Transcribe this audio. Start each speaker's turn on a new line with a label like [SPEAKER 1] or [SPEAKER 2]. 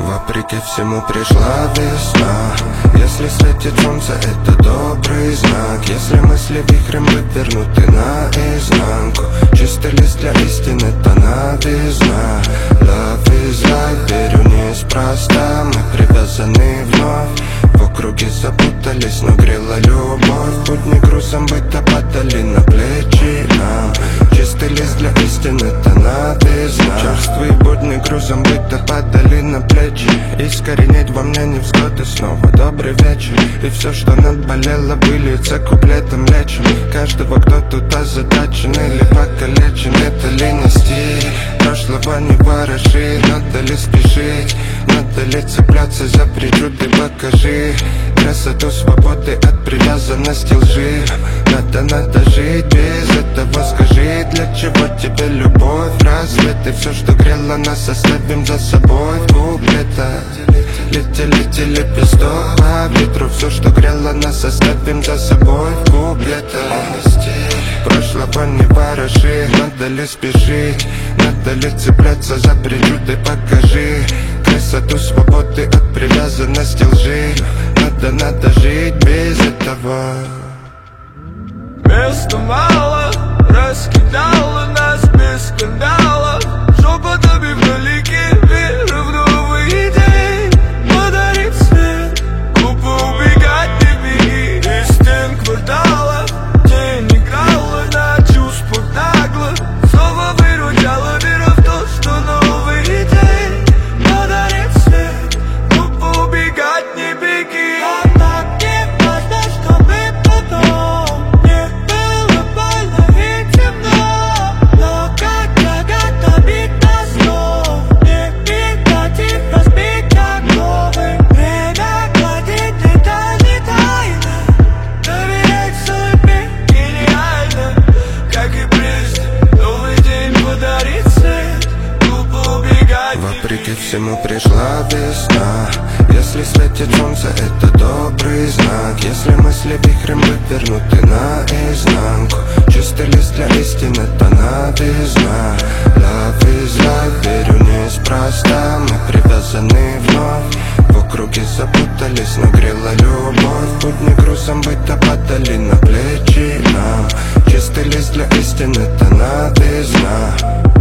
[SPEAKER 1] Вопреки всему пришла весна. Если светит солнце, это добрый знак. Если мысли вихрем вывернуты наизнанку, чистый лист для истины, это новизна. Love is life, верю неспроста. Мы привязаны вновь, в округе запутались, но грела любовь. Будни грузом быта падали на плечи нам. Чистый лист для истины, это новизна. Черствые будни грузом быта падали на плечи. Искоренить во мне невзгоды, снова добрый вечер. И все, что наболело, выльется куплетом лечим. Каждого, кто тут озадачен или покалечен, это ли не стиль? Прошлого не вороши, надо ли спешить? Надо ли цепляться за причуды, покажи красоту свободы от привязанности лжи. Надо жить без этого, скажи, для чего тебе любовь? Разве ты все, что грело нас, оставим за собой в куплетах? Лети лепесток по ветру, все, что грело нас, оставим за собой в куплетах. Прошлого не вороши, надо ли спешить? Надо ли цепляться за причуды, покажи красоту свободы от привязанности лжи. Надо жить без этого.
[SPEAKER 2] Места мало, раскидала нас без скандала. Шепотами вдалеке, вера в новые идеи. Подарить свет, глупо убегать, не беги из стен квартала. День играла на чувствах нагло, снова выручала вера в то, что новые идеи. Подарить свет, глупо убегать, не беги.
[SPEAKER 1] Вопреки всему пришла весна. Если светит солнце, это добрый знак. Если мысли вихрем вывернуты наизнанку, чистый лист для истины, это новизна. Love is life, верю неспроста. Мы привязаны вновь, в округе запутались, но грела любовь. Будни грузом быта падали на плечи нам. Чистый лист для истины, это новизна.